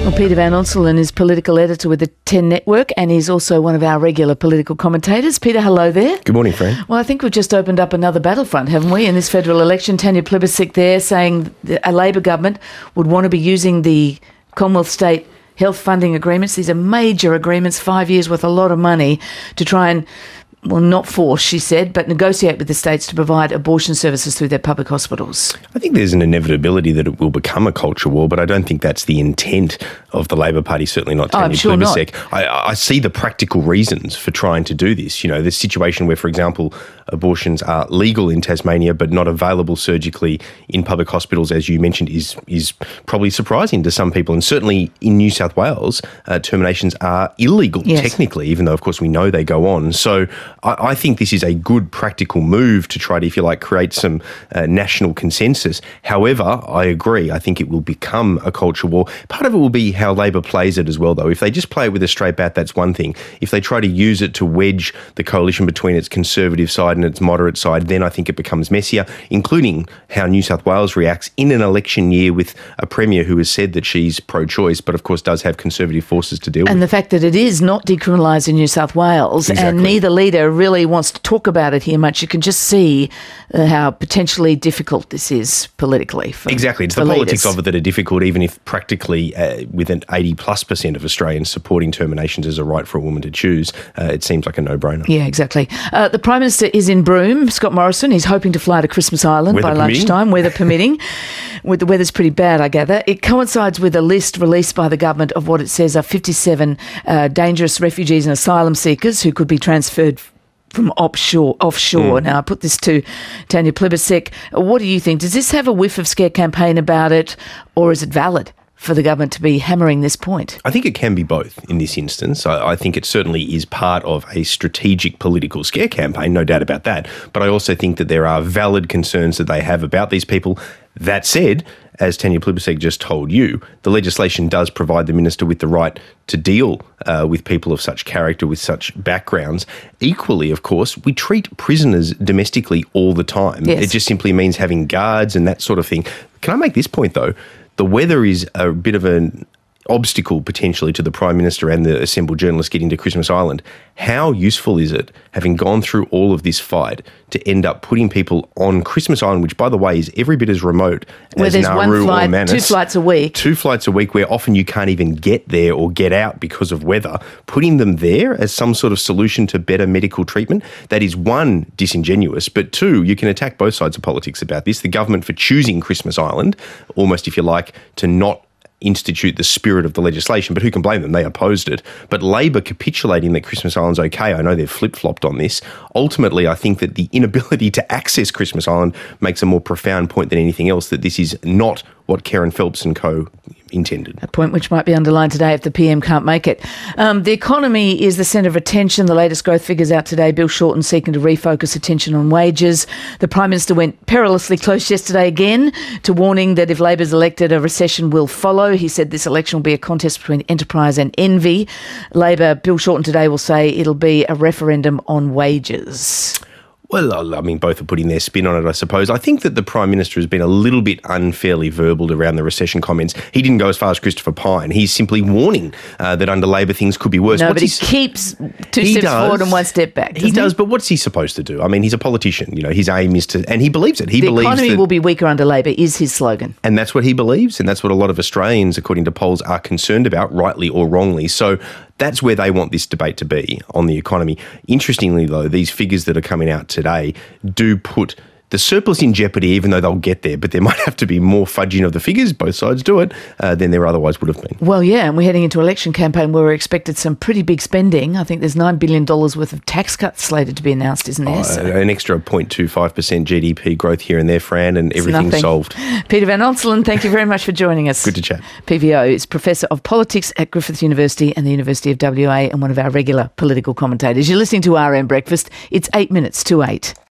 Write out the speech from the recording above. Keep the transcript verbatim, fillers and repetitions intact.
Well, Peter Van Onselen is political editor with the ten Network, and he's also one of our regular political commentators. Peter, hello there. Good morning, Fran. Well, I think we've just opened up another battlefront, haven't we, in this federal election? Tanya Plibersek there saying that a Labor government would want to be using the Commonwealth State health funding agreements. These are major agreements, five years worth, a lot of money, to try and, well, not force, she said, but negotiate with the states to provide abortion services through their public hospitals. I think there's an inevitability that it will become a culture war, but I don't think that's the intent of the Labor Party, certainly not Tanya oh, I'm sure Plibersek. Not. I, I see the practical reasons for trying to do this. You know, this situation where, for example, abortions are legal in Tasmania but not available surgically in public hospitals, as you mentioned, is is probably surprising to some people. And certainly in New South Wales, uh, terminations are illegal, yes, technically, even though, of course, we know they go on. So I, I think this is a good practical move to try to, if you like, create some uh, national consensus. However, I agree. I think it will become a culture war. Part of it will be how Labor plays it as well, though. If they just play it with a straight bat, that's one thing. If they try to use it to wedge the coalition between its conservative side and its moderate side, then I think it becomes messier, including how New South Wales reacts in an election year with a Premier who has said that she's pro-choice, but of course does have conservative forces to deal and with. And the fact that it is not decriminalised in New South Wales, exactly, and neither leader really wants to talk about it here much. You can just see uh, how potentially difficult this is politically. For, exactly. It's for the leaders. Politics of it that are difficult, even if practically uh, with an eighty plus percent of Australians supporting terminations as a right for a woman to choose, uh, it seems like a no-brainer. Yeah, exactly. Uh, the Prime Minister is in Broome, Scott Morrison. He's hoping to fly to Christmas Island weather by permitting. lunchtime, weather permitting. With the weather's pretty bad, I gather. It coincides with a list released by the government of what it says are fifty-seven uh, dangerous refugees and asylum seekers who could be transferred from offshore. offshore. Mm. Now, I put this to Tanya Plibersek. What do you think? Does this have a whiff of scare campaign about it, or is it valid for the government to be hammering this point? I think it can be both in this instance. I, I think it certainly is part of a strategic political scare campaign, no doubt about that. But I also think that there are valid concerns that they have about these people. That said, as Tanya Plibersek just told you, the legislation does provide the minister with the right to deal uh, with people of such character, with such backgrounds. Equally, of course, we treat prisoners domestically all the time. Yes. It just simply means having guards and that sort of thing. Can I make this point, though? The weather is a bit of an obstacle potentially to the Prime Minister and the assembled journalists getting to Christmas Island. How useful is it, having gone through all of this fight, to end up putting people on Christmas Island, which, by the way, is every bit as remote where as there's Nauru one flight, or Manus. Two flights a week. Two flights a week where often you can't even get there or get out because of weather. Putting them there as some sort of solution to better medical treatment, that is, one, disingenuous, but two, you can attack both sides of politics about this. The government for choosing Christmas Island, almost, if you like, to not institute the spirit of the legislation, but who can blame them? They opposed it. But Labor capitulating that Christmas Island's okay, I know they've flip-flopped on this. Ultimately, I think that the inability to access Christmas Island makes a more profound point than anything else, that this is not what Kerryn Phelps and co intended. A point which might be underlined today if the P M can't make it. Um, the economy is the centre of attention. The latest growth figures out today. Bill Shorten seeking to refocus attention on wages. The Prime Minister went perilously close yesterday again to warning that if Labor's elected, a recession will follow. He said this election will be a contest between enterprise and envy. Labor, Bill Shorten today will say it'll be a referendum on wages. Well, I mean, both are putting their spin on it, I suppose. I think that the Prime Minister has been a little bit unfairly verbal around the recession comments. He didn't go as far as Christopher Pyne. He's simply warning uh, that under Labor things could be worse. No, what's but he keeps two he steps does, forward and one step back. He does, he? but what's he supposed to do? I mean, he's a politician. You know, his aim is to, and he believes it. He the believes economy that, will be weaker under Labor is his slogan. And that's what he believes, and that's what a lot of Australians, according to polls, are concerned about, rightly or wrongly. So that's where they want this debate to be, on the economy. Interestingly, though, these figures that are coming out today do put the surplus in jeopardy, even though they'll get there, but there might have to be more fudging of the figures, both sides do it, uh, than there otherwise would have been. Well, yeah, and we're heading into election campaign where we're expected some pretty big spending. I think there's nine billion dollars worth of tax cuts slated to be announced, isn't there? Oh, So an extra zero point two five percent G D P growth here and there, Fran, and everything's nothing. solved. Peter Van Onselen, thank you very much for joining us. Good to chat. P V O is Professor of Politics at Griffith University and the University of W A and one of our regular political commentators. You're listening to R M Breakfast. It's eight minutes to eight.